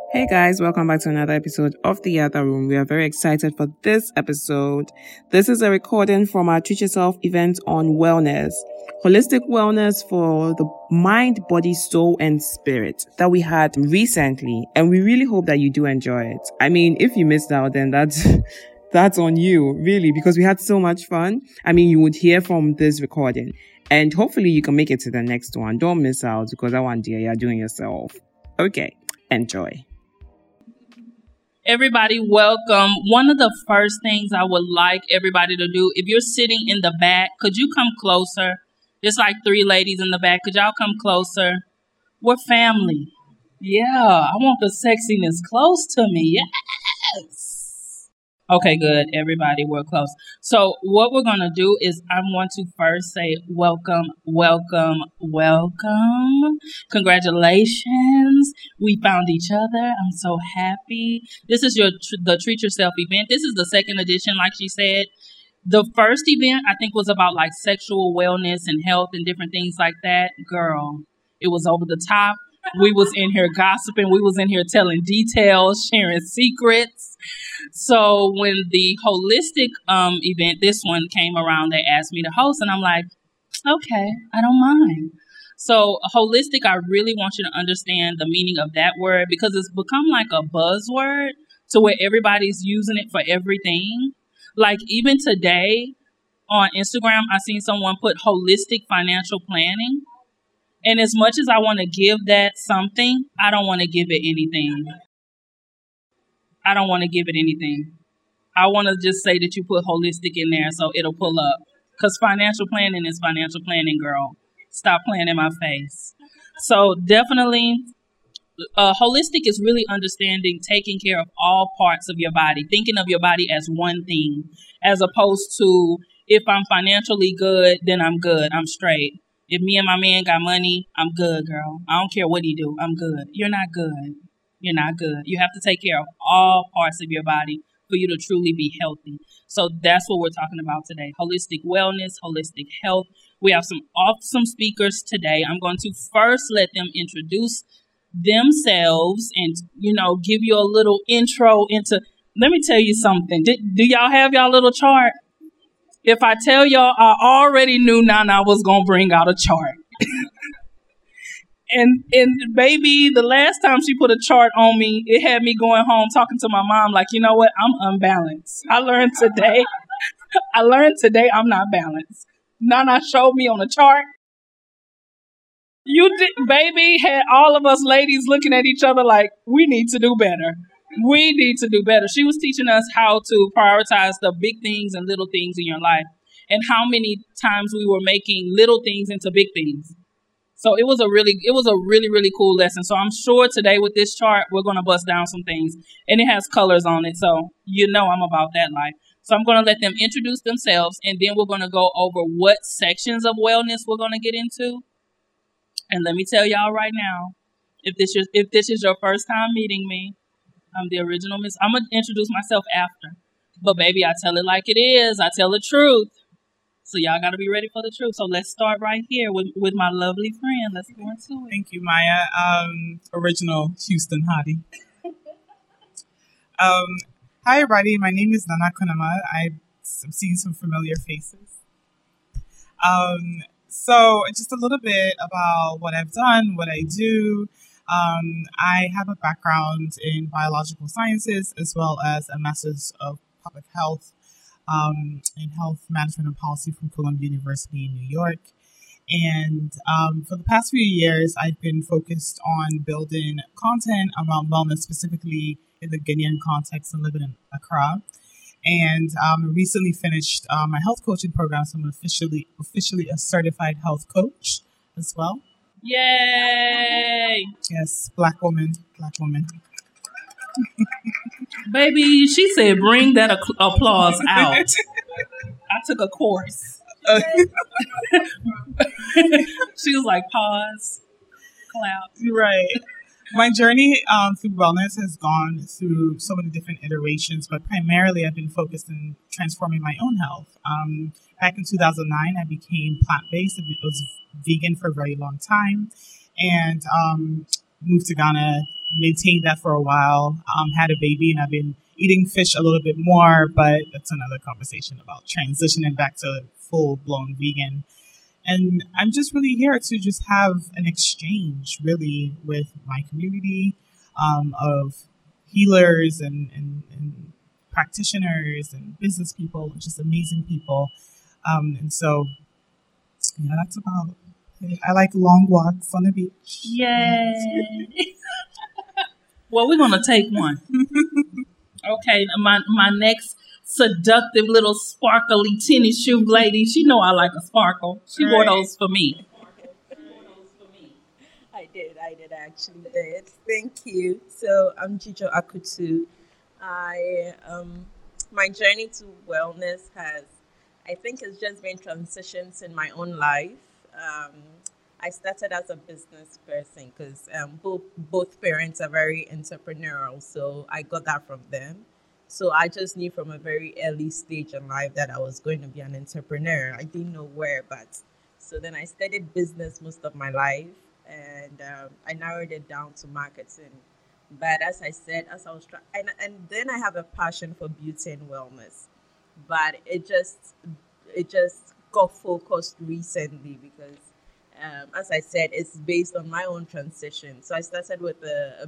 Hey guys, welcome back to another episode of The Other Room. We are very excited for this episode. This is a recording from our Treat Yourself event on wellness, holistic wellness for the mind, body, soul, and spirit that we had recently. And we really hope that you do enjoy it. I mean, if you missed out, then that's on you, really, because we had so much fun. I mean, you would hear from this recording and hopefully you can make it to the next one. Don't miss out because that one, dear, you're doing yourself. Okay, enjoy. Everybody, welcome. One of the first things I would like everybody to do, if you're sitting in the back, could you come closer? There's like 3 ladies in the back. Could y'all come closer? We're family. Yeah, I want the sexiness close to me. Yes. Okay, good. Everybody, we're close. So what we're going to do is I want to first say welcome, welcome, welcome. Congratulations. We found each other. I'm so happy. This is the Treat Yourself event. This is the second edition, like she said. The first event, I think, was about like sexual wellness and health and different things like that. Girl, it was over the top. We was in here gossiping. We was in here telling details, sharing secrets. So when the holistic event, this one came around, they asked me to host, and I'm like, okay, I don't mind. So holistic, I really want you to understand the meaning of that word because it's become like a buzzword to where everybody's using it for everything. Like even today on Instagram, I seen someone put holistic financial planning. And as much as I want to give that something, I don't want to give it anything. I don't want to give it anything. I want to just say that you put holistic in there so it'll pull up. Because financial planning is financial planning, girl. Stop playing in my face. So definitely, holistic is really understanding, taking care of all parts of your body, thinking of your body as one thing, as opposed to if I'm financially good, then I'm good. I'm straight. If me and my man got money, I'm good, girl. I don't care what he do. I'm good. You're not good. You're not good. You have to take care of all parts of your body for you to truly be healthy. So that's what we're talking about today. Holistic wellness, holistic health. We have some awesome speakers today. I'm going to first let them introduce themselves and, give you a little intro into, let me tell you something. Do y'all have y'all little chart? If I tell y'all, I already knew Nana was going to bring out a chart. And baby, the last time she put a chart on me, it had me going home talking to my mom like, you know what? I'm unbalanced. I learned today I'm not balanced. Nana showed me on a chart. You did, baby, had all of us ladies looking at each other like, we need to do better. We need to do better. She was teaching us how to prioritize the big things and little things in your life and how many times we were making little things into big things. So it was a really, really cool lesson. So I'm sure today with this chart, we're going to bust down some things and it has colors on it. So I'm about that life. So I'm going to let them introduce themselves and then we're going to go over what sections of wellness we're going to get into. And let me tell y'all right now, if this is your first time meeting me, I'm the original Miss. I'm going to introduce myself after. But baby, I tell it like it is. I tell the truth. So y'all got to be ready for the truth. So let's start right here with my lovely friend. Let's go into it. Thank you, Maya. Original Houston hottie. Hi, everybody. My name is Nana Kunama. I've seen some familiar faces. So just a little bit about what I've done, what I do. I have a background in biological sciences as well as a master's of public health in health management and policy from Columbia University in New York. And for the past few years, I've been focused on building content around wellness, specifically in the Guinean context and living in Accra. And recently finished my health coaching program, so I'm officially a certified health coach as well. Yay! Yes, black woman. Baby, she said bring that applause out. I took a course. She was like, pause, clap. Right. My journey through wellness has gone through so many different iterations, but primarily I've been focused in transforming my own health. Back in 2009, I became plant-based. I was vegan for a very long time and moved to Ghana maintained that for a while. Had a baby, and I've been eating fish a little bit more, but that's another conversation about transitioning back to full blown vegan. And I'm just really here to just have an exchange, really, with my community of healers and practitioners and business people, just amazing people. And so, yeah, that's about it. I like long walks on the beach. Yay! Well, we're gonna take one. Okay, my next seductive little sparkly tennis shoe lady. She know I like a sparkle. She wore those for me. I actually did. Thank you. So I'm Jijo Akutu. I my journey to wellness I think it's just been transitions in my own life. I started as a business person because both parents are very entrepreneurial, so I got that from them. So I just knew from a very early stage in life that I was going to be an entrepreneur. I didn't know where, but so then I studied business most of my life, and I narrowed it down to marketing. But as I said, as I was trying, and then I have a passion for beauty and wellness, but it just got focused recently because, as I said, it's based on my own transition. So I started with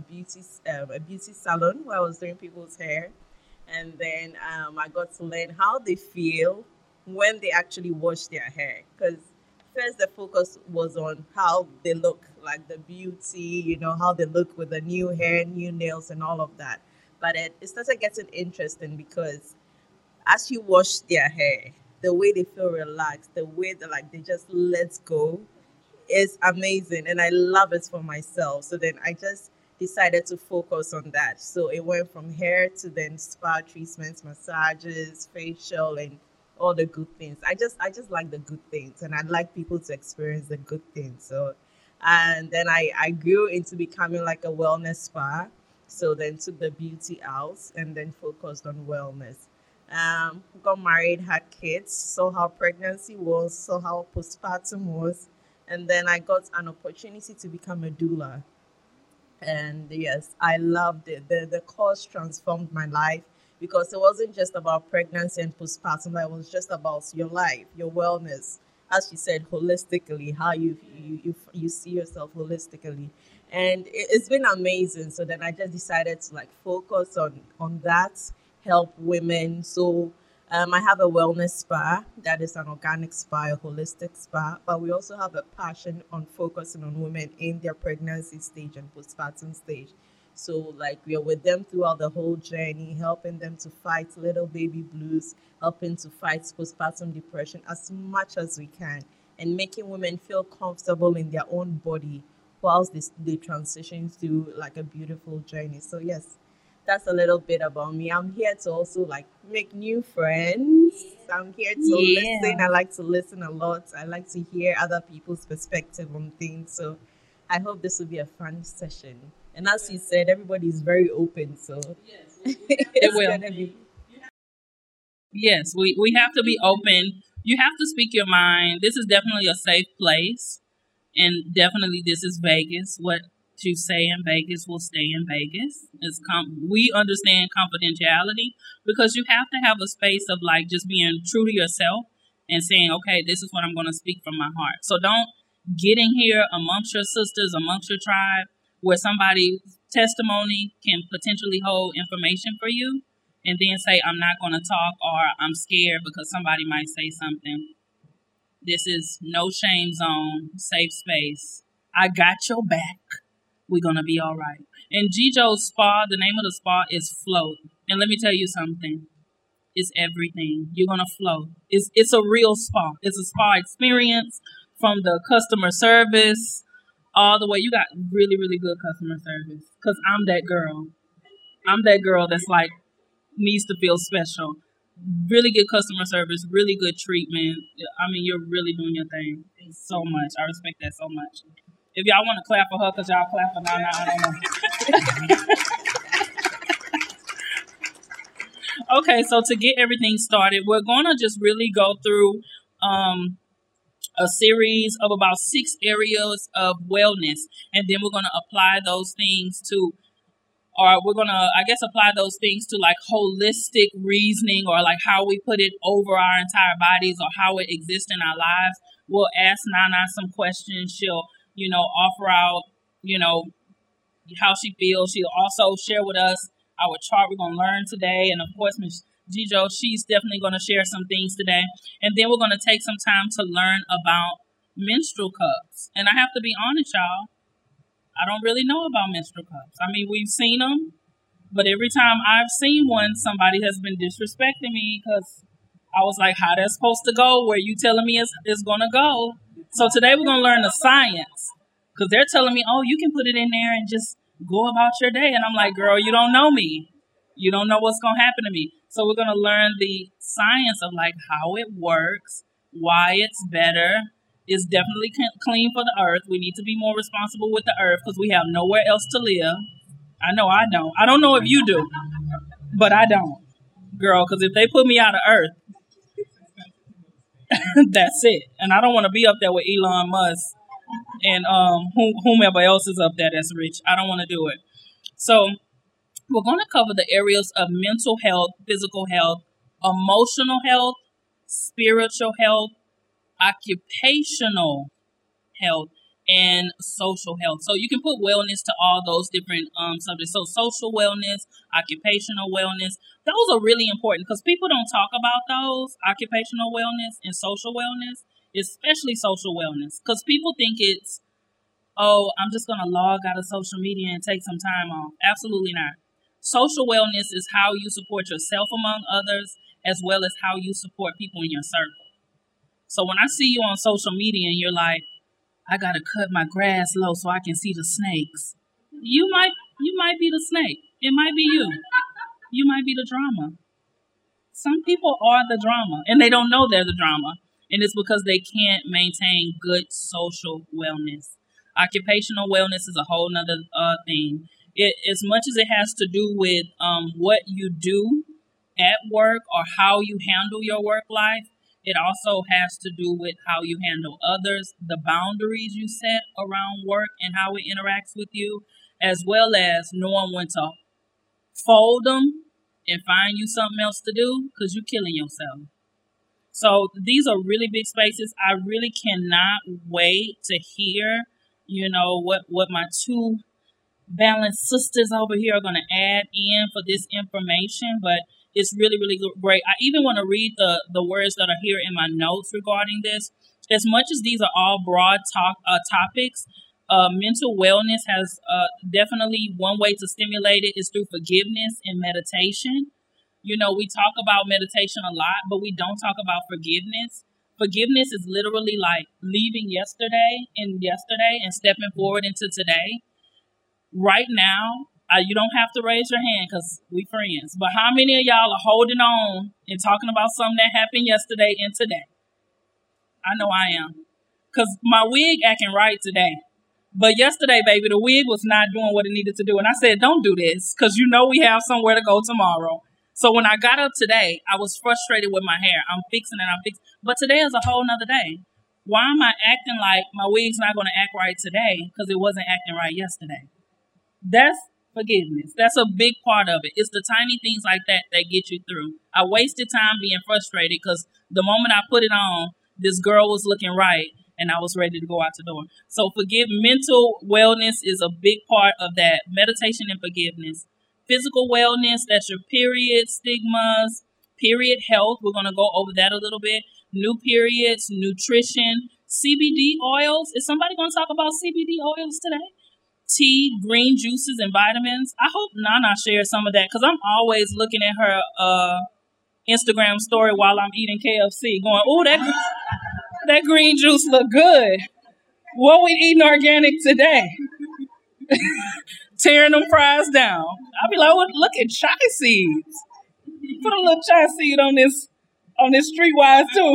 a beauty salon where I was doing people's hair, and then I got to learn how they feel when they actually wash their hair. Because first the focus was on how they look, like the beauty, how they look with the new hair, new nails, and all of that. But it started getting interesting because as you wash their hair, the way they feel relaxed, the way they just let go is amazing, and I love it for myself. So then I just decided to focus on that. So it went from hair to then spa treatments, massages, facial, and all the good things. I just like the good things, and I'd like people to experience the good things. So and then I grew into becoming like a wellness spa. So then took the beauty out and then focused on wellness. Got married, had kids, saw how pregnancy was, saw how postpartum was, and then I got an opportunity to become a doula. And yes, I loved it. The course transformed my life because it wasn't just about pregnancy and postpartum, but it was just about your life, your wellness. As you said, holistically, how you see yourself holistically. And it's been amazing. So then I just decided to like focus on that, help women. So I have a wellness spa that is an organic spa, a holistic spa, but we also have a passion on focusing on women in their pregnancy stage and postpartum stage. So, like, we are with them throughout the whole journey, helping them to fight little baby blues, helping to fight postpartum depression as much as we can, and making women feel comfortable in their own body whilst they transition through like a beautiful journey. So, yes, that's a little bit about me. I'm here to also like make new friends. I'm here to listen. I like to listen a lot. I like to hear other people's perspective on things. So I hope this will be a fun session. And as you said, everybody is very open. So It it's will. gonna be Yes, we have to be open. You have to speak your mind. This is definitely a safe place. And definitely this is Vegas. What you say in Vegas will stay in Vegas. We understand confidentiality because you have to have a space of like just being true to yourself and saying, okay, this is what I'm going to speak from my heart. So don't get in here amongst your sisters, amongst your tribe, where somebody's testimony can potentially hold information for you and then say, I'm not going to talk or I'm scared because somebody might say something. This is no shame zone, safe space. I got your back. We're going to be all right. And Jijo's spa, the name of the spa is Float. And let me tell you something. It's everything. You're going to float. It's a real spa. It's a spa experience from the customer service all the way. You got really, really good customer service because I'm that girl. I'm that girl that's like needs to feel special. Really good customer service, really good treatment. I mean, you're really doing your thing so much. I respect that so much. If y'all want to clap for her, because y'all clap for Nana, I don't know. Okay, so to get everything started, we're going to just really go through a series of about 6 areas of wellness, and then we're going to apply those things to or we're going to, I guess, apply those things to like holistic reasoning, or like how we put it over our entire bodies, or how it exists in our lives. We'll ask Nana some questions. She'll, offer out, how she feels. She'll also share with us our chart we're going to learn today. And of course, Ms. Jijo, she's definitely going to share some things today. And then we're going to take some time to learn about menstrual cups. And I have to be honest, y'all, I don't really know about menstrual cups. I mean, we've seen them, but every time I've seen one, somebody has been disrespecting me because I was like, how that's supposed to go? Where you telling me it's going to go? So today we're going to learn the science, because they're telling me, oh, you can put it in there and just go about your day. And I'm like, girl, you don't know me. You don't know what's going to happen to me. So we're going to learn the science of like how it works, why it's better. It's definitely clean for the earth. We need to be more responsible with the earth because we have nowhere else to live. I know I don't. I don't know if you do, but I don't, girl, because if they put me out of earth, that's it. And I don't want to be up there with Elon Musk and whomever else is up there that's rich. I don't want to do it. So we're going to cover the areas of mental health, physical health, emotional health, spiritual health, occupational health, and social health. So you can put wellness to all those different subjects. So social wellness, occupational wellness, those are really important because people don't talk about those, occupational wellness and social wellness, especially social wellness, because people think it's, oh, I'm just going to log out of social media and take some time off. Absolutely not. Social wellness is how you support yourself among others, as well as how you support people in your circle. So when I see you on social media and you're like, I got to cut my grass low so I can see the snakes. You might be the snake. It might be you. You might be the drama. Some people are the drama and they don't know they're the drama. And it's because they can't maintain good social wellness. Occupational wellness is a whole nother thing. As much as it has to do with what you do at work or how you handle your work life, it also has to do with how you handle others, the boundaries you set around work and how it interacts with you, as well as knowing when to fold them and find you something else to do because you're killing yourself. So these are really big spaces. I really cannot wait to hear, what my two balanced sisters over here are going to add in for this information, but it's really, really great. I even want to read the words that are here in my notes regarding this. As much as these are all broad topics, mental wellness has definitely one way to stimulate it is through forgiveness and meditation. We talk about meditation a lot, but we don't talk about forgiveness. Forgiveness is literally like leaving yesterday and stepping forward into today. Right now, you don't have to raise your hand because we friends. But how many of y'all are holding on and talking about something that happened yesterday and today? I know I am. Because my wig acting right today. But yesterday, baby, the wig was not doing what it needed to do. And I said, don't do this because we have somewhere to go tomorrow. So when I got up today, I was frustrated with my hair. I'm fixing it. But today is a whole nother day. Why am I acting like my wig's not going to act right today because it wasn't acting right yesterday? That's forgiveness. That's a big part of it. It's the tiny things like that get you through. I wasted time being frustrated because the moment I put it on, this girl was looking right and I was ready to go out the door. So mental wellness is a big part of that. Meditation and forgiveness. Physical wellness, that's your period stigmas, period health. We're going to go over that a little bit. New periods, nutrition, CBD oils. Is somebody going to talk about CBD oils today? Tea, green juices, and vitamins. I hope Nana shares some of that because I'm always looking at her Instagram story while I'm eating KFC going, oh, that green juice look good. What we eating organic today? Tearing them fries down. I'll be like, oh, look at chai seeds. Put a little chai seed on this Streetwise too.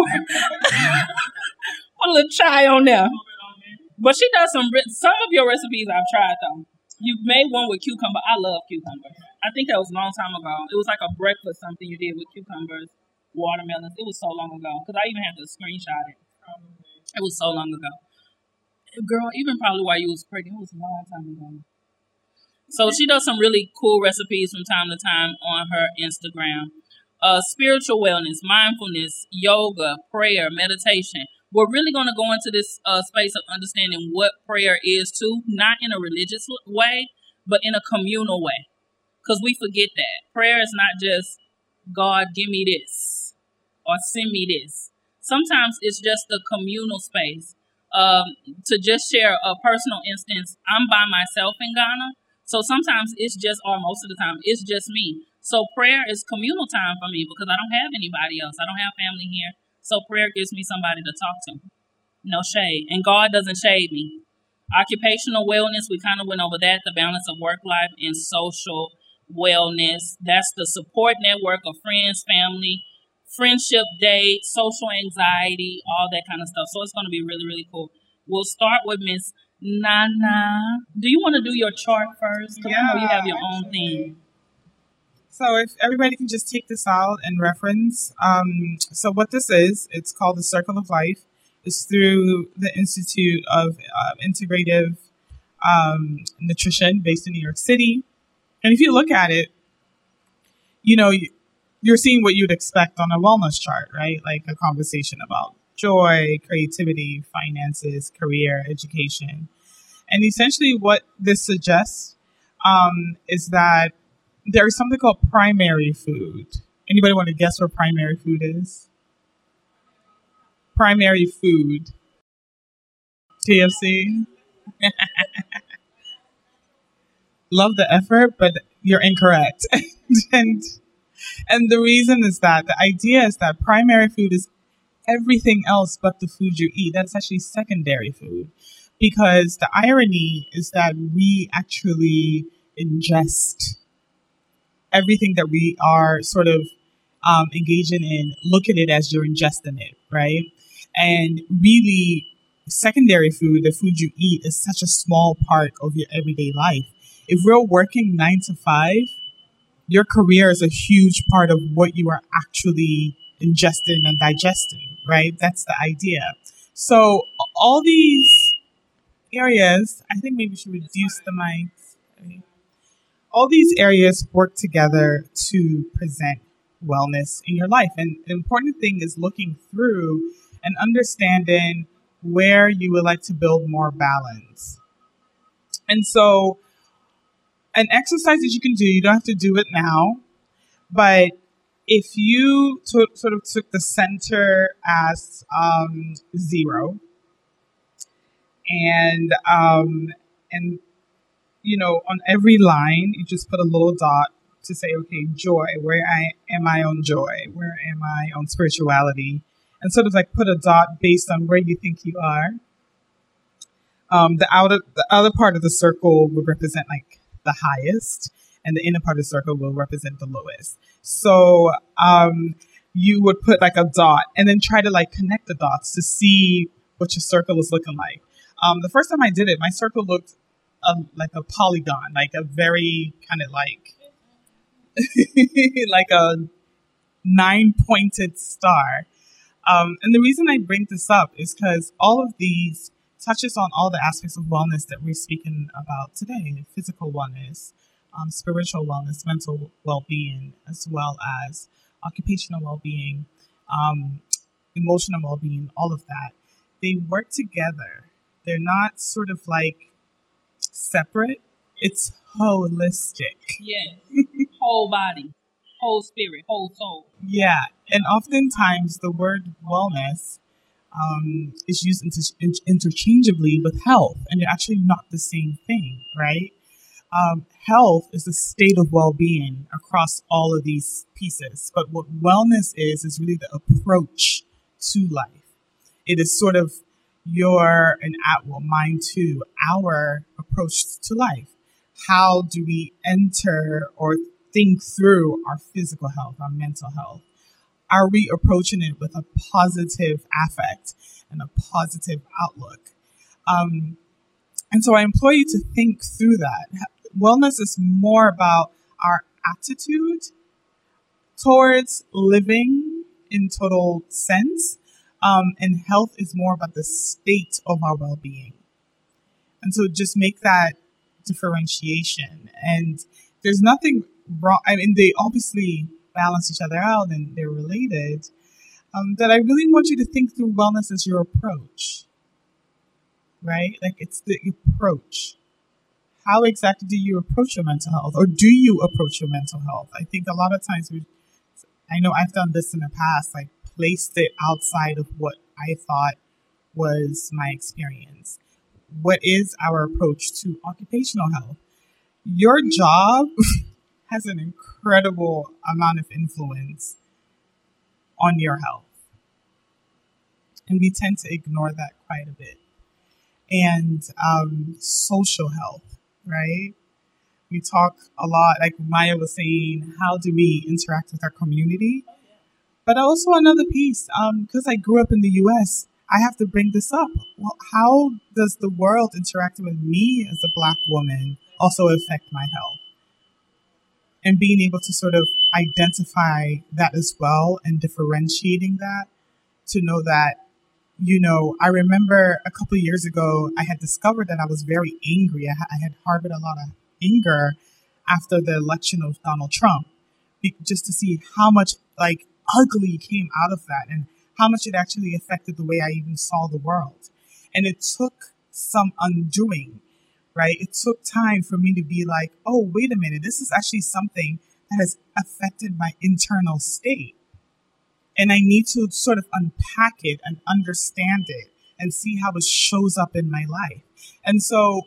Put a little chai on there. But she does some of your recipes I've tried though. You made one with cucumber. I love cucumber. I think that was a long time ago. It was like a breakfast something you did with cucumbers, watermelons. It was so long ago because I even had to screenshot it. It was so long ago. Girl, even probably while you was pregnant, it was a long time ago. So she does some really cool recipes from time to time on her Instagram. Spiritual wellness, mindfulness, yoga, prayer, meditation. We're really going to go into this space of understanding what prayer is too, not in a religious way, but in a communal way. Because we forget that. Prayer is not just, God, give me this, or send me this. Sometimes it's just a communal space. To just share a personal instance, I'm by myself in Ghana. So sometimes it's just, or most of the time, it's just me. So prayer is communal time for me because I don't have anybody else. I don't have family here. So prayer gives me somebody to talk to. No shade. And God doesn't shade me. Occupational wellness, we kind of went over that, the balance of work life and social wellness. That's the support network of friends, family, friendship date, social anxiety, all that kind of stuff. So it's going to be really, really cool. We'll start with Miss Nana. Do you want to do your chart first? Because I know you have your own thing. So if everybody can just take this out and reference. So what this is, it's called the Circle of Life. It's through the Institute of Integrative Nutrition based in New York City. And if you look at it, you're seeing what you'd expect on a wellness chart, right? Like a conversation about joy, creativity, finances, career, education. And essentially what this suggests is that there is something called primary food. Anybody want to guess what primary food is? Primary food. TFC? Love the effort, but you're incorrect. and the reason is that the idea is that primary food is everything else but the food you eat. That's actually secondary food. Because the irony is that we actually ingest everything that we are sort of engaging in, look at it as you're ingesting it, right? And really, secondary food, the food you eat, is such a small part of your everyday life. If we're working 9 to 5, your career is a huge part of what you are actually ingesting and digesting, right? That's the idea. So all these areas, I think maybe we should reduce the mics. All these areas work together to present wellness in your life. And the important thing is looking through and understanding where you would like to build more balance. And so an exercise that you can do, you don't have to do it now, but if you sort of took the center as 0 and on every line, you just put a little dot to say, okay, joy, where am I on joy? Where am I on spirituality? And sort of like put a dot based on where you think you are. The outer part of the circle would represent like the highest, and the inner part of the circle will represent the lowest. So you would put like a dot and then try to like connect the dots to see what your circle is looking like. The first time I did it, my circle looked like a polygon, like a very kind of like like a 9-pointed star. And the reason I bring this up is because all of these touches on all the aspects of wellness that we're speaking about today: physical wellness, spiritual wellness, mental well-being, as well as occupational well-being, emotional well-being, all of that. They work together. They're not sort of like separate. It's holistic. Yeah. Whole body, whole spirit, whole soul. Yeah. And oftentimes the word wellness is used interchangeably with health, and they're actually not the same thing, right? Health is a state of well-being across all of these pieces. But what wellness is really the approach to life. It is sort of mine too, our approach to life. How do we enter or think through our physical health, our mental health? Are we approaching it with a positive affect and a positive outlook? And so I implore you to think through that. Wellness is more about our attitude towards living in total sense. And health is more about the state of our well-being. And so just make that differentiation. And there's nothing wrong. I mean, they obviously balance each other out and they're related. That I really want you to think through wellness as your approach, right? Like it's the approach. How exactly do you approach your mental health, or do you approach your mental health? I think a lot of times I know I've done this in the past, like placed it outside of what I thought was my experience. What is our approach to occupational health? Your job has an incredible amount of influence on your health. And we tend to ignore that quite a bit. And social health, right? We talk a lot, like Maya was saying, how do we interact with our community? But also another piece, because I grew up in the US, I have to bring this up. Well, how does the world interacting with me as a Black woman also affect my health? And being able to sort of identify that as well and differentiating that to know that, you know, I remember a couple of years ago, I had discovered that I was very angry. I had harbored a lot of anger after the election of Donald Trump, just to see how much like ugly came out of that and how much it actually affected the way I even saw the world. And it took some undoing, right? It took time for me to be like, oh, wait a minute, this is actually something that has affected my internal state. And I need to sort of unpack it and understand it and see how it shows up in my life. And so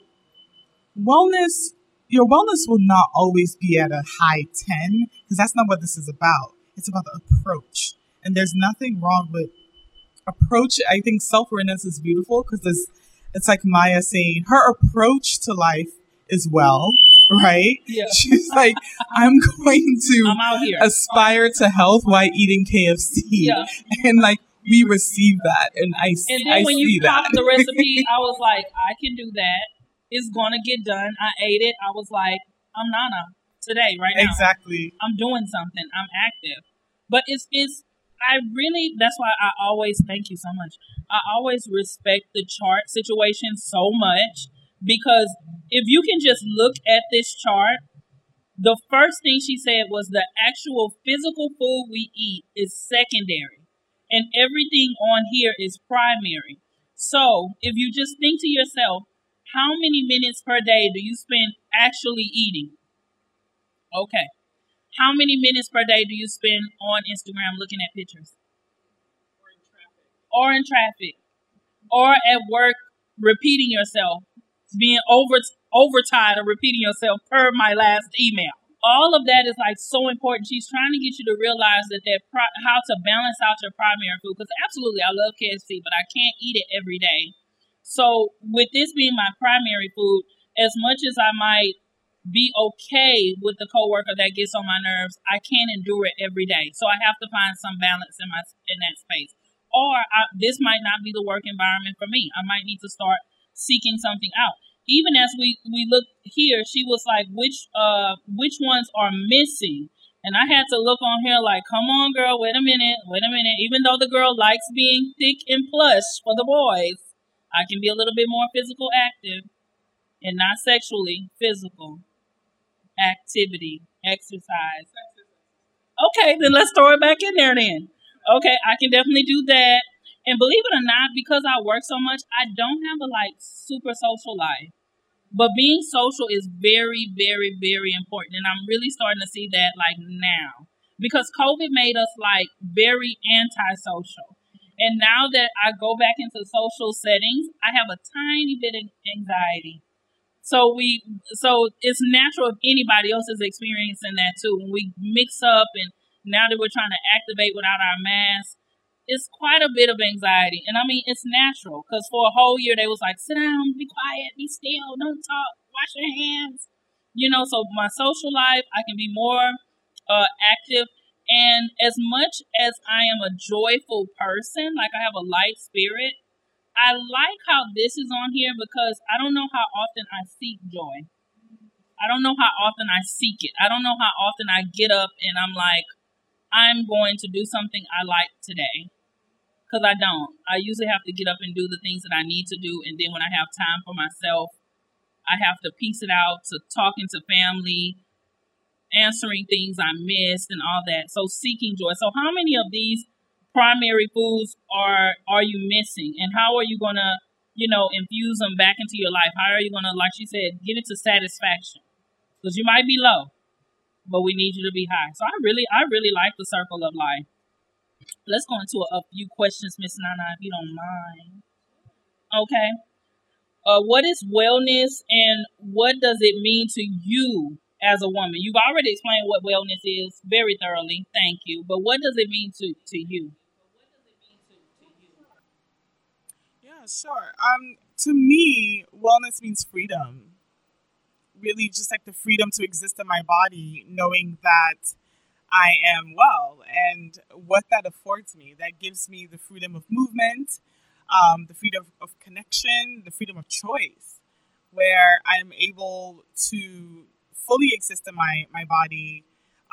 your wellness will not always be at a high 10, because that's not what this is about. It's about the approach. And there's nothing wrong with approach. I think self-awareness is beautiful because it's like Maya saying her approach to life is well, right? Yeah. She's like, I'm going to I'm out here. aspire to health while eating KFC. Yeah. And like, we receive that. And I And then I when see you that. copied the recipe, I was like, I can do that. It's going to get done. I ate it. I was like, I'm Nana today, right now. Exactly. I'm doing something. I'm active. But that's why I always, thank you so much. I always respect the chart situation so much, because if you can just look at this chart, the first thing she said was the actual physical food we eat is secondary and everything on here is primary. So if you just think to yourself, how many minutes per day do you spend actually eating? Okay. How many minutes per day do you spend on Instagram looking at pictures? Or in traffic. Or at work repeating yourself, being overtired of repeating yourself per my last email. All of that is like so important. She's trying to get you to realize that how to balance out your primary food. Because absolutely, I love KFC, but I can't eat it every day. So with this being my primary food, as much as I might be okay with the coworker that gets on my nerves, I can't endure it every day. So I have to find some balance in that space. Or this might not be the work environment for me. I might need to start seeking something out. Even as we look here, she was like, which ones are missing? And I had to look on here like, come on, girl, wait a minute. Even though the girl likes being thick and plush for the boys, I can be a little bit more physical active and not sexually physical activity, exercise. Okay, then let's throw it back in there then. Okay, I can definitely do that. And believe it or not, because I work so much, I don't have a super social life. But being social is very, very, very important. And I'm really starting to see that now. Because COVID made us very antisocial. And now that I go back into social settings, I have a tiny bit of anxiety. So it's natural if anybody else is experiencing that too. When we mix up and now that we're trying to activate without our masks, it's quite a bit of anxiety. And I mean, it's natural because for a whole year they was like, sit down, be quiet, be still, don't talk, wash your hands. So my social life, I can be more active. And as much as I am a joyful person, I have a light spirit, I like how this is on here because I don't know how often I seek joy. I don't know how often I seek it. I don't know how often I get up and I'm like, I'm going to do something I like today. Because I don't. I usually have to get up and do the things that I need to do. And then when I have time for myself, I have to piece it out to talking to family, answering things I missed and all that. So seeking joy. So how many of these primary foods are you missing? And how are you going to, infuse them back into your life? How are you going to, like she said, get it to satisfaction? Because you might be low, but we need you to be high. So I really like the circle of life. Let's go into a few questions, Miss Nana, if you don't mind. Okay. What is wellness and what does it mean to you as a woman? You've already explained what wellness is very thoroughly. Thank you. But what does it mean to you? Yeah, sure. To me, wellness means freedom. Really just like the freedom to exist in my body, knowing that I am well, and what that affords me. That gives me the freedom of movement, the freedom of connection, the freedom of choice, where I'm able to fully exist in my body,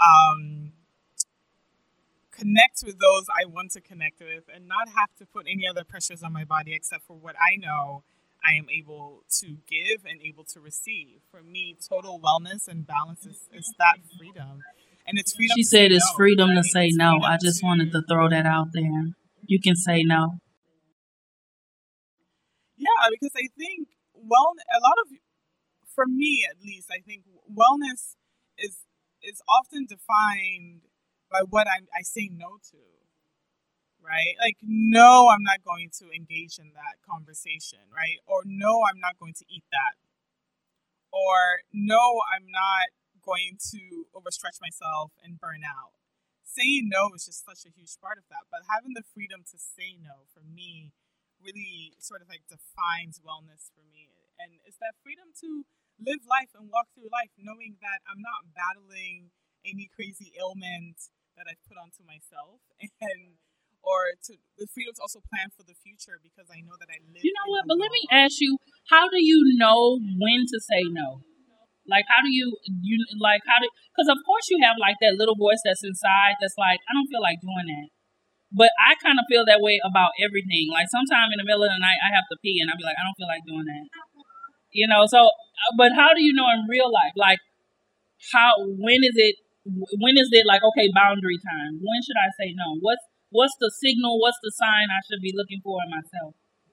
connect with those I want to connect with, and not have to put any other pressures on my body except for what I know I am able to give and able to receive. For me, total wellness and balance is that freedom. And it's freedom. She said it's freedom to say no. I just wanted to throw that out there. You can say no. Yeah, because I think, for me at least, I think wellness is often defined by what I say no to. Right? Like, no, I'm not going to engage in that conversation, right? Or no, I'm not going to eat that. Or no, I'm not going to overstretch myself and burn out. Saying no is just such a huge part of that. But having the freedom to say no, for me, really sort of like defines wellness for me. And it's that freedom to live life and walk through life knowing that I'm not battling any crazy ailment that I've put onto myself, and or to the freedom to also plan for the future because I know that I live. You know what? But let me ask you, how do you know when to say no? Like, how do because of course you have like that little voice that's inside that's like, I don't feel like doing that. But I kind of feel that way about everything. Like sometime in the middle of the night, I have to pee and I'll be like, I don't feel like doing that. So, but how do you know in real life? Like, when is it like, okay, boundary time? When should I say no? What's the signal? What's the sign I should be looking for in myself?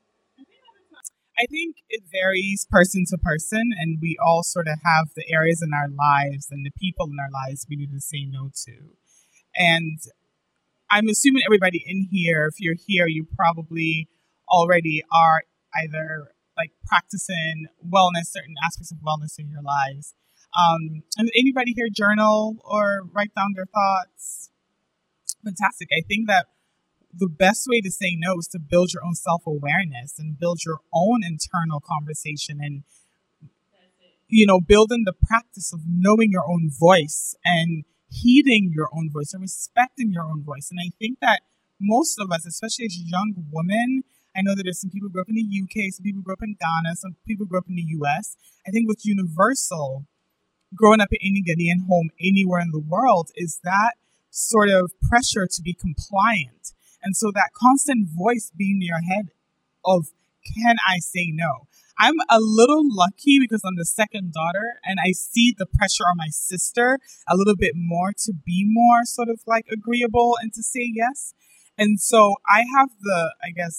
I think it varies person to person, and we all sort of have the areas in our lives and the people in our lives we need to say no to. And I'm assuming everybody in here, if you're here, you probably already are either like practicing wellness, certain aspects of wellness in your lives. And anybody here journal or write down their thoughts? Fantastic. I think that the best way to say no is to build your own self-awareness and build your own internal conversation and, building the practice of knowing your own voice and heeding your own voice and respecting your own voice. And I think that most of us, especially as young women, I know that there's some people who grew up in the UK, some people grew up in Ghana, some people grew up in the US. I think what's universal growing up in any Ghanaian home anywhere in the world is that sort of pressure to be compliant. And so that constant voice being in your head of, can I say no? I'm a little lucky because I'm the second daughter and I see the pressure on my sister a little bit more to be more sort of like agreeable and to say yes. And so I have the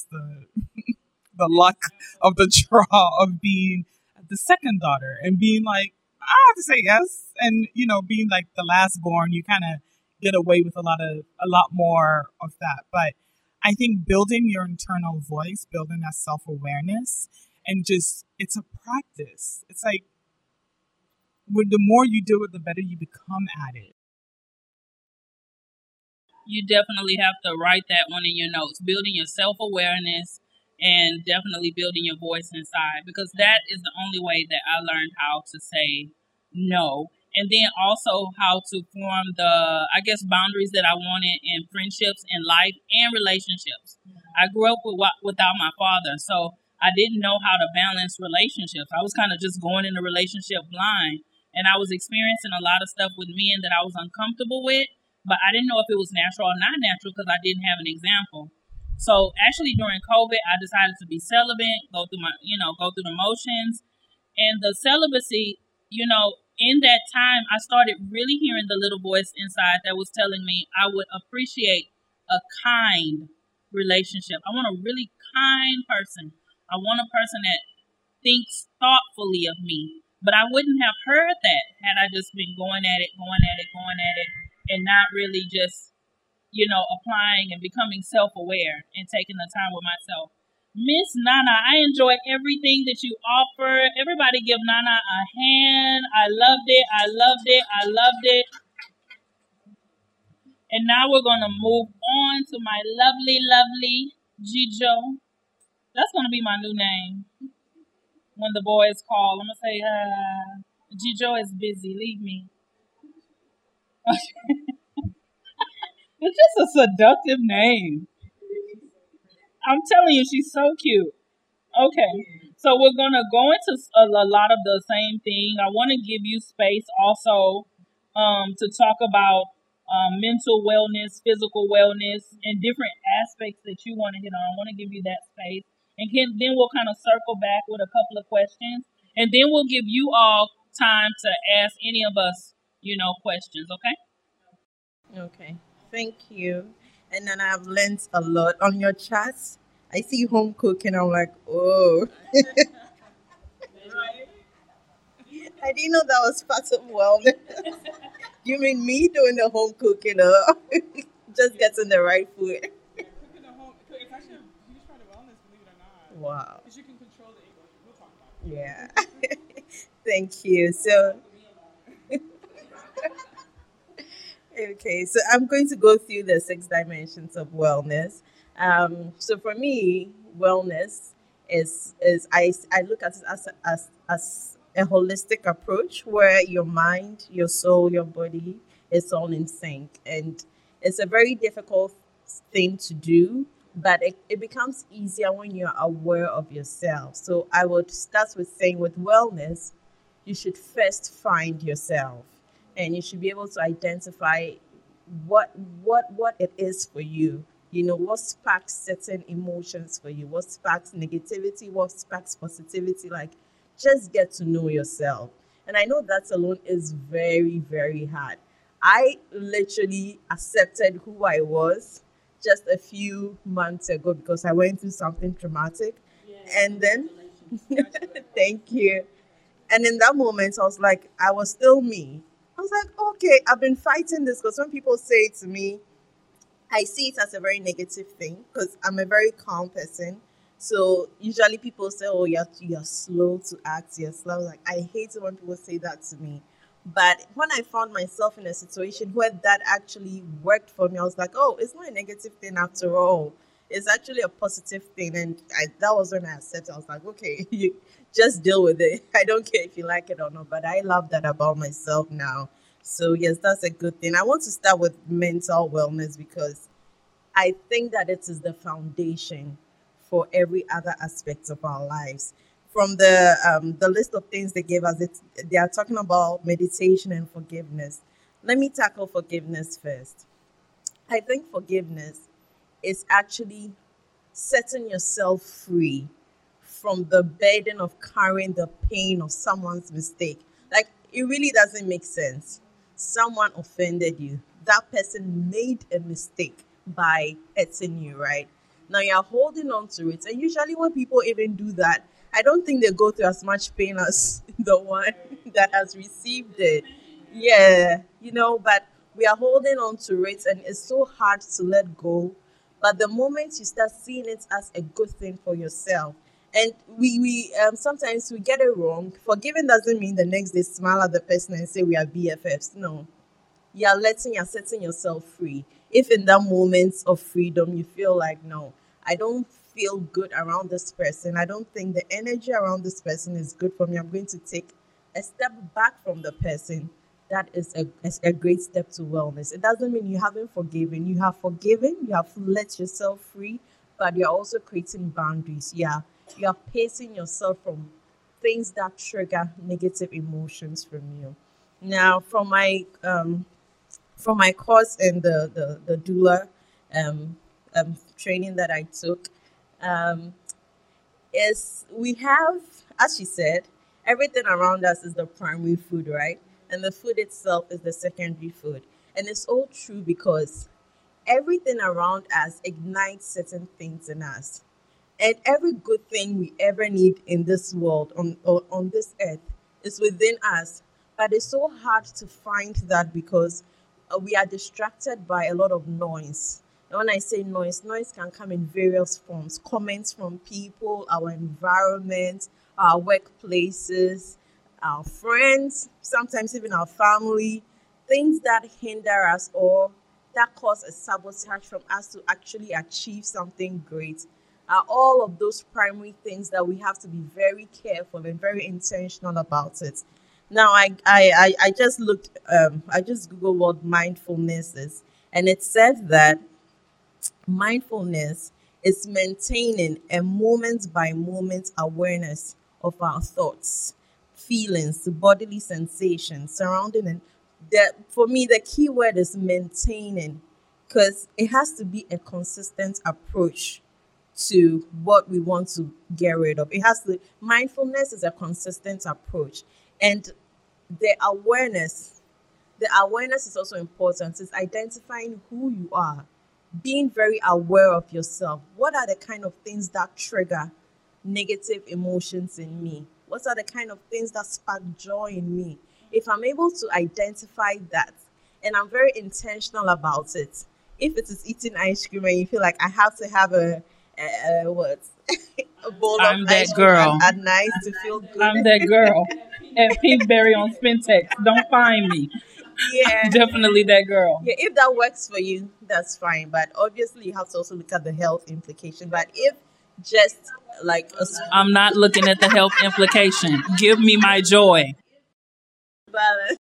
luck of the draw of being the second daughter and being like, I have to say yes. And, being like the last born, you kind of get away with a lot more of that. But I think building your internal voice, building that self-awareness, and it's a practice. It's like, the more you do it, the better you become at it. You definitely have to write that one in your notes, building your self-awareness and definitely building your voice inside, because that is the only way that I learned how to say no. And then also how to form the, boundaries that I wanted in friendships, in life, and relationships. I grew up without my father, so I didn't know how to balance relationships. I was kind of just going in a relationship blind, and I was experiencing a lot of stuff with men that I was uncomfortable with, but I didn't know if it was natural or not natural because I didn't have an example. So actually during COVID, I decided to be celibate, go through the motions. And the celibacy, in that time, I started really hearing the little voice inside that was telling me I would appreciate a kind relationship. I want a really kind person. I want a person that thinks thoughtfully of me. But I wouldn't have heard that had I just been going at it, and not really just, applying and becoming self-aware and taking the time with myself. Miss Nana, I enjoy everything that you offer. Everybody give Nana a hand. I loved it. I loved it. I loved it. And now we're going to move on to my lovely, lovely Jijo. That's going to be my new name. When the boys call, I'm going to say, Jijo is busy. Leave me. It's just a seductive name. I'm telling you, she's so cute. Okay. So we're going to go into a lot of the same thing. I want to give you space also to talk about mental wellness, physical wellness, and different aspects that you want to hit on. I want to give you that space. And then we'll kind of circle back with a couple of questions. And then we'll give you all time to ask any of us, questions, okay? Okay, thank you. And then I've learned a lot on your chats. I see home cooking. I'm like, oh, I didn't know that was part of wellness. You mean me doing the home cooking or just getting the right food? Cooking at home, it's actually a huge part of wellness, believe it or not. Wow. Because you can control the English. We'll talk about it. Yeah. Thank you. So, okay, so I'm going to go through the 6 dimensions of wellness. So for me, wellness is I look at it as a holistic approach where your mind, your soul, your body is all in sync, and it's a very difficult thing to do, but it becomes easier when you're aware of yourself. So I would start with saying with wellness, you should first find yourself, and you should be able to identify what it is for you. What sparks certain emotions for you, what sparks negativity, what sparks positivity. Like, just get to know yourself. And I know that alone is very, very hard. I literally accepted who I was just a few months ago because I went through something traumatic. And then, thank you. And in that moment, I was like, I was still me. I was like, okay, I've been fighting this because when people say it to me, I see it as a very negative thing because I'm a very calm person. So usually people say, oh, you're slow to act, you're slow. Like, I hate it when people say that to me. But when I found myself in a situation where that actually worked for me, I was like, oh, it's not a negative thing after all. It's actually a positive thing. And that was when I accepted. I was like, okay, you just deal with it. I don't care if you like it or not. But I love that about myself now. So yes, that's a good thing. I want to start with mental wellness because I think that it is the foundation for every other aspect of our lives. From the list of things they gave us, they are talking about meditation and forgiveness. Let me tackle forgiveness first. I think forgiveness is actually setting yourself free from the burden of carrying the pain of someone's mistake. Like, it really doesn't make sense. Someone offended you. That person made a mistake by hurting you, right? Now you're holding on to it. And usually when people even do that, I don't think they go through as much pain as the one that has received it. Yeah, but we are holding on to it and it's so hard to let go. But the moment you start seeing it as a good thing for yourself, and we sometimes we get it wrong. Forgiving doesn't mean the next day smile at the person and say we are BFFs. No, you're setting yourself free. If in that moment of freedom you feel like, no, I don't feel good around this person, I don't think the energy around this person is good for me, I'm going to take a step back from the person. That is a great step to wellness. It doesn't mean you haven't forgiven. You have forgiven, you have let yourself free, but you're also creating boundaries. Yeah, you are pacing yourself from things that trigger negative emotions from you. Now, from my course in the doula training that I took, um, is we have, as she said, Everything around us is the primary food, right? And the food itself is the secondary food. And it's all true because everything around us ignites certain things in us. And every good thing we ever need in this world, on this earth, is within us. But it's so hard to find that because we are distracted by a lot of noise. And when I say noise, noise can come in various forms: comments from people, our environment, our workplaces, our friends, sometimes even our family, things that hinder us or that cause a sabotage from us to actually achieve something great are all of those primary things that we have to be very careful and very intentional about it. Now, I just I just Googled what mindfulness is, and it said that mindfulness is maintaining a moment by moment awareness of our thoughts, feelings, bodily sensations surrounding it. For me, the key word is maintaining because it has to be a consistent approach to what we want to get rid of. It has to, mindfulness is a consistent approach. And the awareness is also important. It's identifying who you are, being very aware of yourself. What are the kind of things that trigger negative emotions in me? What are the kind of things that spark joy in me? If I'm able to identify that and I'm very intentional about it, if it is eating ice cream and you feel like I have to have what a bowl I'm of that ice cream girl. at night to feel good. I'm that girl at Pinkberry on Spintex. Don't find me. Yeah. Definitely that girl. Yeah, if that works for you, that's fine. But obviously, you have to also look at the health implication. But if just like a I'm not looking at the health implication. Give me my joy. balance,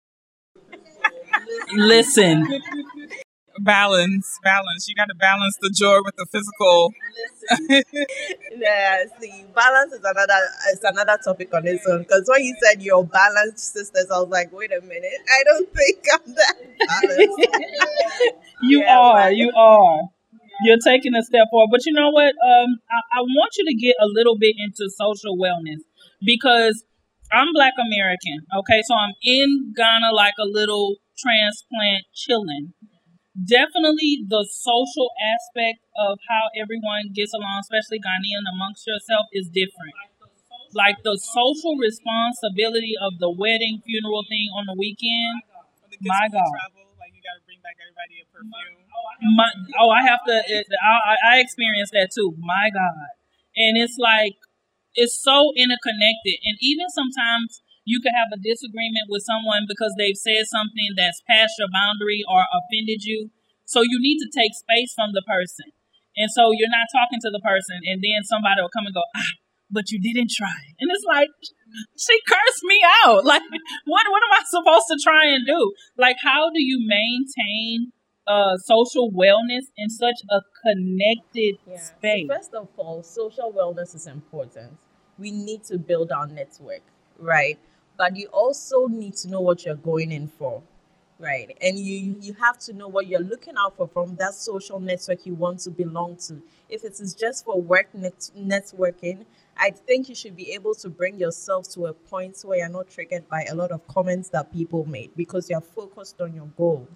Listen, Balance. You got to balance the joy with the physical. yeah, see, balance is another topic on its own. Because when you said your balanced sisters, I was like, wait a minute, I don't think I'm that balanced. you Yeah, are. but You are. You're taking a step forward. But you know what? I want you to get a little bit into social wellness because I'm Black American. Okay, so I'm in Ghana like a little transplant chilling. Definitely the social aspect of how everyone gets along, especially Ghanaian amongst yourself, is different. Like the social responsibility of the wedding funeral thing on the weekend. The kids My when you God. travel, like you got to bring back everybody a perfume. I have to. I experienced that too. My God, and it's like it's so interconnected. And even sometimes you could have a disagreement with someone because they've said something that's past your boundary or offended you. So you need to take space from the person. And so you're not talking to the person, and then somebody will come and go, but you didn't try. And it's like, she cursed me out. Like, what am I supposed to try and do? Like, how do you maintain social wellness in such a connected yeah. So space? first of all, social wellness is important. We need to build our network, right? But you also need to know what you're going in for, right? And you have to know what you're looking out for from that social network you want to belong to. If it is just for networking, I think you should be able to bring yourself to a point where you're not triggered by a lot of comments that people made because you're focused on your goal.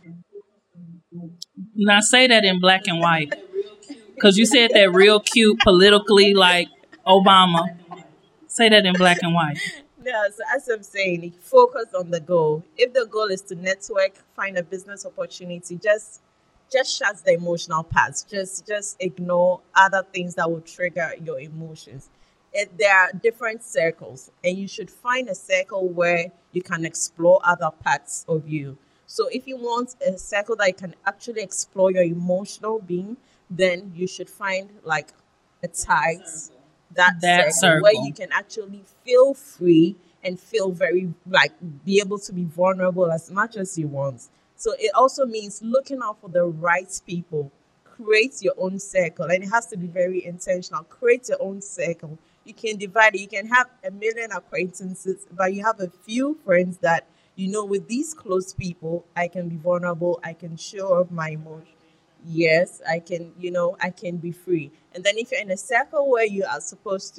Now say that in black and white. Because you said that real cute politically like Obama. Say that in black and white. Yeah, so as I'm saying, focus on the goal. If the goal is to network, find a business opportunity, just shut the emotional parts. Just ignore other things that will trigger your emotions. There are different circles, and you should find a circle where you can explore other parts of you. So if you want a circle that you can actually explore your emotional being, then you should find like a tight That circle where circle. you can actually feel free and feel very like be able to be vulnerable as much as you want. So it also means looking out for the right people. Create your own circle, and it has to be very intentional. Create your own circle. You can divide it. You can have a million acquaintances, but you have a few friends that you know with these close people, I can be vulnerable. I can show off my emotion. Yes, I can, I can be free. And then if you're in a circle where you are supposed to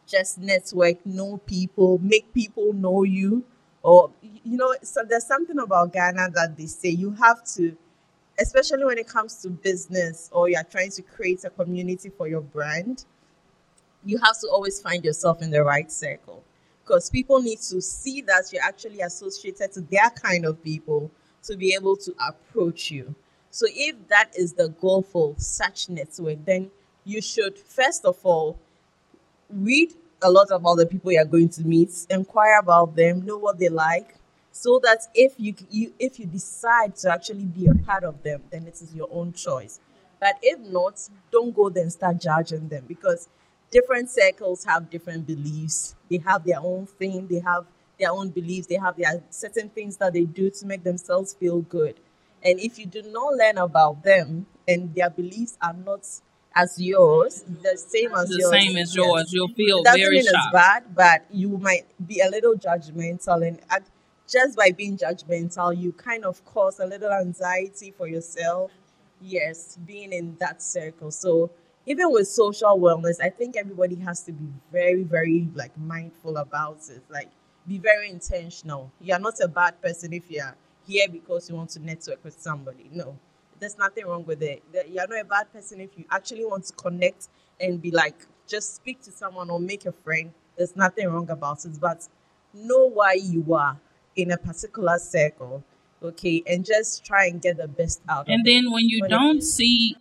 just network, know people, make people know you. Or, so there's something about Ghana that they say you have to, especially when it comes to business or you're trying to create a community for your brand, you have to always find yourself in the right circle because people need to see that you're actually associated to their kind of people to be able to approach you. So if that is the goal for such network, then you should first of all read a lot about the people you're going to meet, inquire about them, know what they like, so that if you decide to actually be a part of them, then it is your own choice. But if not, don't go there and start judging them because different circles have different beliefs. They have their own thing, they have their own beliefs, they have their certain things that they do to make themselves feel good. And if you do not learn about them and their beliefs are not as yours, the same as The yours, same as yes, yours. You'll feel it doesn't very mean it's shocked. bad, but you might be a little judgmental, and just by being judgmental, you kind of cause a little anxiety for yourself. Yes, being in that circle. So even with social wellness, I think everybody has to be very, very like mindful about it. Like be very intentional. You're not a bad person if you're here because you want to network with somebody. No, there's nothing wrong with it. You're not a bad person if you actually want to connect and be like, just speak to someone or make a friend. There's nothing wrong about it. But know why you are in a particular circle, okay, and just try and get the best out of And it. then when you When it, don't see,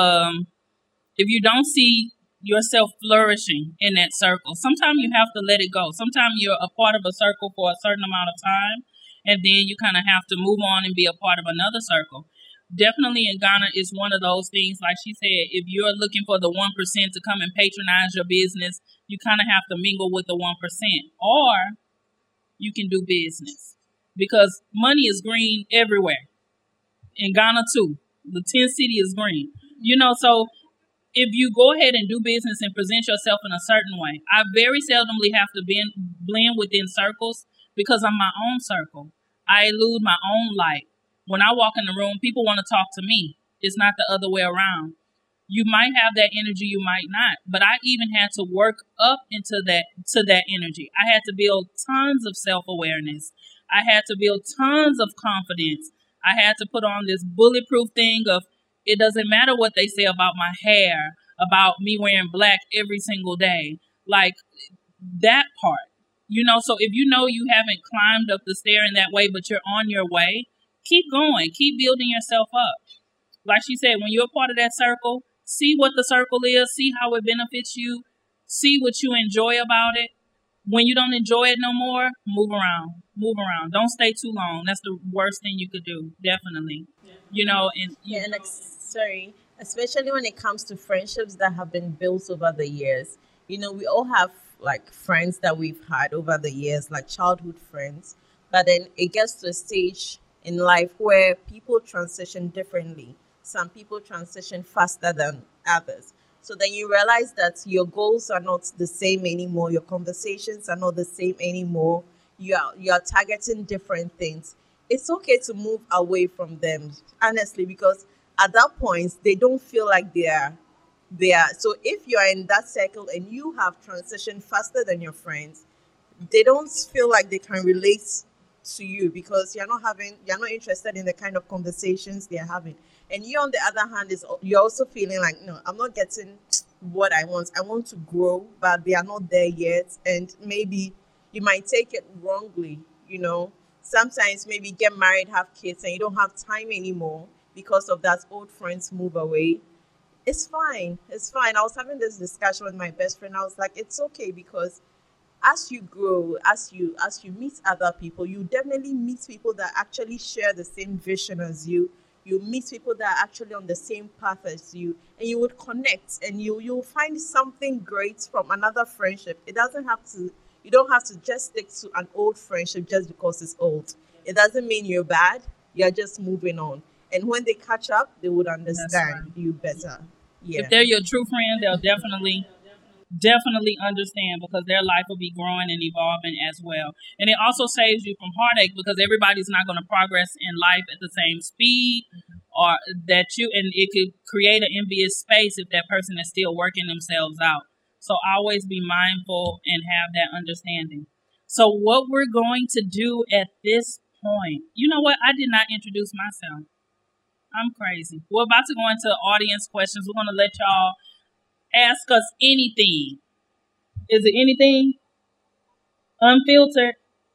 if you don't see yourself flourishing in that circle, sometimes you have to let it go. Sometimes you're a part of a circle for a certain amount of time, and then you kind of have to move on and be a part of another circle. Definitely in Ghana is one of those things, like she said, if you're looking for the 1% to come and patronize your business, you kind of have to mingle with the 1%. Or you can do business because money is green everywhere. In Ghana too. The 10 city is green. So if you go ahead and do business and present yourself in a certain way, I very seldomly have to blend within circles because I'm my own circle. I elude my own light. When I walk in the room, people want to talk to me. It's not the other way around. You might have that energy, you might not. But I even had to work up into that energy. I had to build tons of self-awareness. I had to build tons of confidence. I had to put on this bulletproof thing of it doesn't matter what they say about my hair, about me wearing black every single day. Like that part. So if you know you haven't climbed up the stair in that way, but you're on your way, keep going. Keep building yourself up. Like she said, when you're a part of that circle, see what the circle is, see how it benefits you, see what you enjoy about it. When you don't enjoy it no more, move around. Move around. Don't stay too long. That's the worst thing you could do. Definitely. And yeah, and sorry, especially when it comes to friendships that have been built over the years. We all have like friends that we've had over the years, like childhood friends, but then it gets to a stage in life where people transition differently. Some people transition faster than others. So then you realize that your goals are not the same anymore. Your conversations are not the same anymore. You're targeting different things. It's okay to move away from them, honestly, because at that point they don't feel like they are. So if you're in that circle and you have transitioned faster than your friends, they don't feel like they can relate to you because you're not interested in the kind of conversations they're having. And you on the other hand you're also feeling like, no, I'm not getting what I want to grow, but they are not there yet. And maybe you might take it wrongly. Sometimes maybe get married, have kids, and you don't have time anymore because of that. Old friends move away. It's fine. It's fine. I was having this discussion with my best friend. I was like, it's okay because as you grow, as you meet other people, you definitely meet people that actually share the same vision as you. You meet people that are actually on the same path as you, and you would connect, and you'll find something great from another friendship. It doesn't have to. You don't have to just stick to an old friendship just because it's old. It doesn't mean you're bad. You're just moving on. And when they catch up, they would that's understand right. you better. If Yeah. they're your true friend, they'll definitely understand because their life will be growing and evolving as well. And it also saves you from heartache because everybody's not going to progress in life at the same speed and it could create an envious space if that person is still working themselves out. So always be mindful and have that understanding. So what we're going to do at this point, you know what? I did not introduce myself. I'm crazy. We're about to go into audience questions. We're going to let y'all ask us anything. Is it anything? Unfiltered,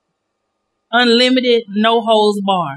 unlimited, no holds bar.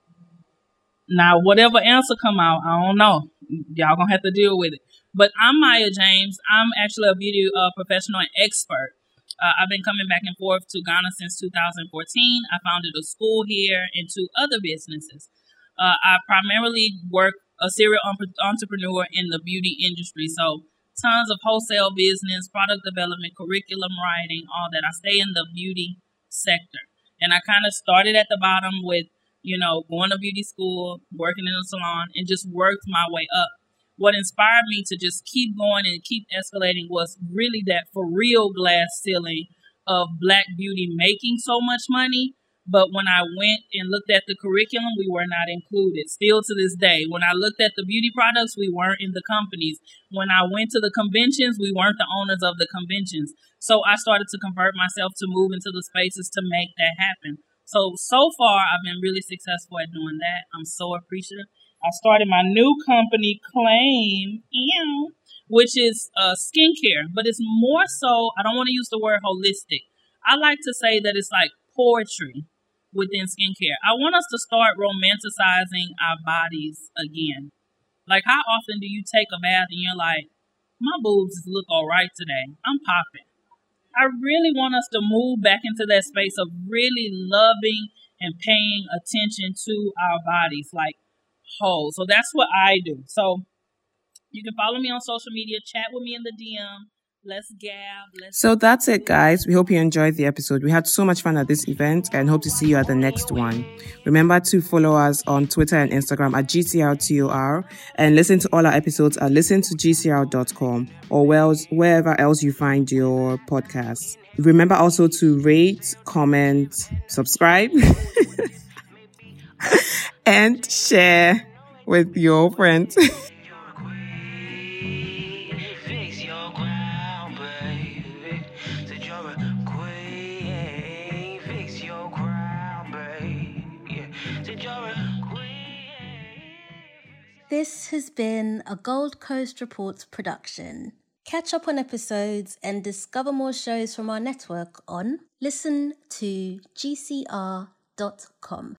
Now, whatever answer come out, I don't know. Y'all gonna have to deal with it. But I'm Maya James. I'm actually a beauty professional and expert. I've been coming back and forth to Ghana since 2014. I founded a school here and 2 other businesses. I primarily work a serial entrepreneur in the beauty industry. So tons of wholesale business, product development, curriculum writing, all that. I stay in the beauty sector. And I kind of started at the bottom with, going to beauty school, working in a salon, and just worked my way up. What inspired me to just keep going and keep escalating was really that for real glass ceiling of Black beauty making so much money. But when I went and looked at the curriculum, we were not included. Still to this day, when I looked at the beauty products, we weren't in the companies. When I went to the conventions, we weren't the owners of the conventions. So I started to convert myself to move into the spaces to make that happen. So far, I've been really successful at doing that. I'm so appreciative. I started my new company, Claim, which is skincare, but it's more so, I don't want to use the word holistic. I like to say that it's like poetry within skincare. I want us to start romanticizing our bodies again. Like, how often do you take a bath and you're like, my boobs look all right today. I'm popping. I really want us to move back into that space of really loving and paying attention to our bodies, like whole. So that's what I do. So you can follow me on social media, chat with me in the DM. Let's gab. So that's it, guys. We hope you enjoyed the episode. We had so much fun at this event and hope to see you at the next one. Remember to follow us on Twitter and Instagram at GCRTOR and listen to all our episodes at listentogcr.com or wherever else you find your podcasts. Remember also to rate, comment, subscribe, and share with your friends. This has been a Gold Coast Reports production. Catch up on episodes and discover more shows from our network on listentogcr.com.